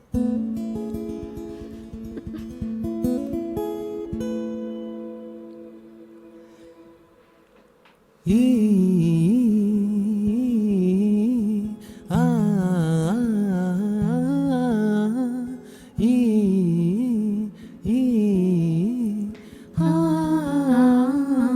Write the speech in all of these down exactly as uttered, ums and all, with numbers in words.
咦啊咦咦啊！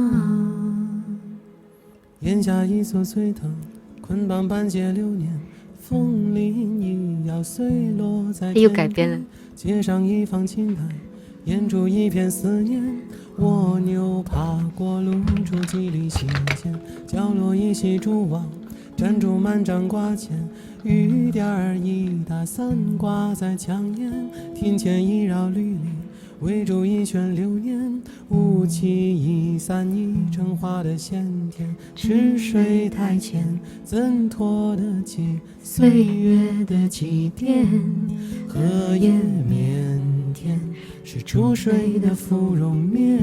檐下一座翠藤，捆绑半截流年，风铃一摇碎落在又改编了。 街上一方青苔，掩住一片思念。蜗牛爬过露珠几缕细线，角落一袭蛛网，粘住满张挂件。雨点儿一打伞挂在墙沿，庭前一绕绿篱，围住一圈流年。雾气一散一成花的鲜甜，池水太浅，怎拖得起岁月的祭奠？荷叶腼腆，是出水的芙蓉面。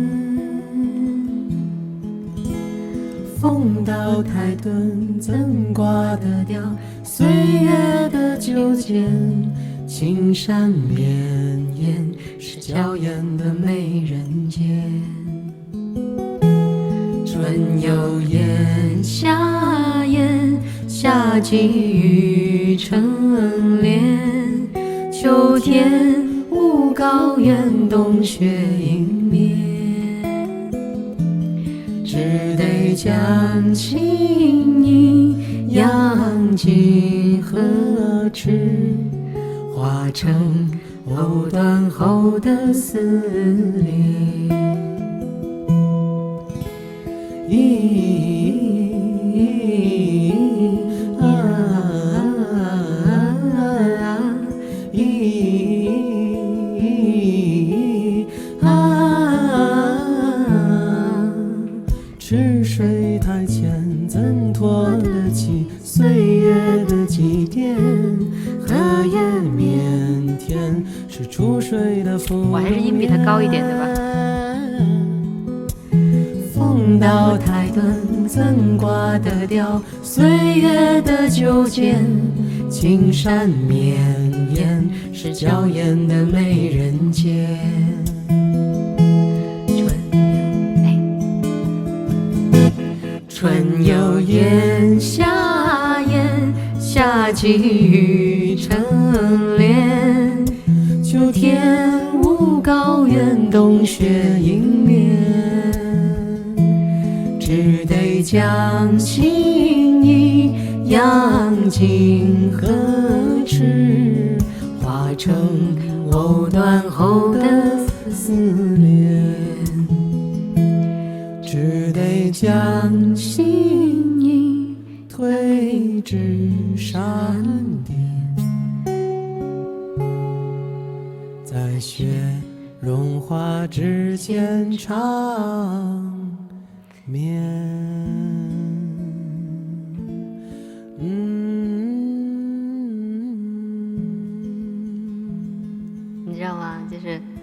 风到台顿，怎挂得掉岁月的纠结？青山绵延，是娇艳的美人尖。春有炎，夏炎，夏季雨成莲。秋天无高原，冬雪迎面。只得将情意扬进河池，化成藕断后的丝连。咦啊咦啊！池水太浅，怎拖得起岁月的祭奠？荷叶腼腆，是出水的芙蓉。 我还是音比他高一点的吧。 风到台顿，怎挂得掉岁月的纠结？青山绵延，是娇艳的美人尖。春有炎，夏炎，夏季雨成莲。秋天无高原，冬雪迎面。只得将情意扬进河池，化成藕断后的丝连。只得将心意推至山巅，在雪融化之间长眠。 你知道吗？就是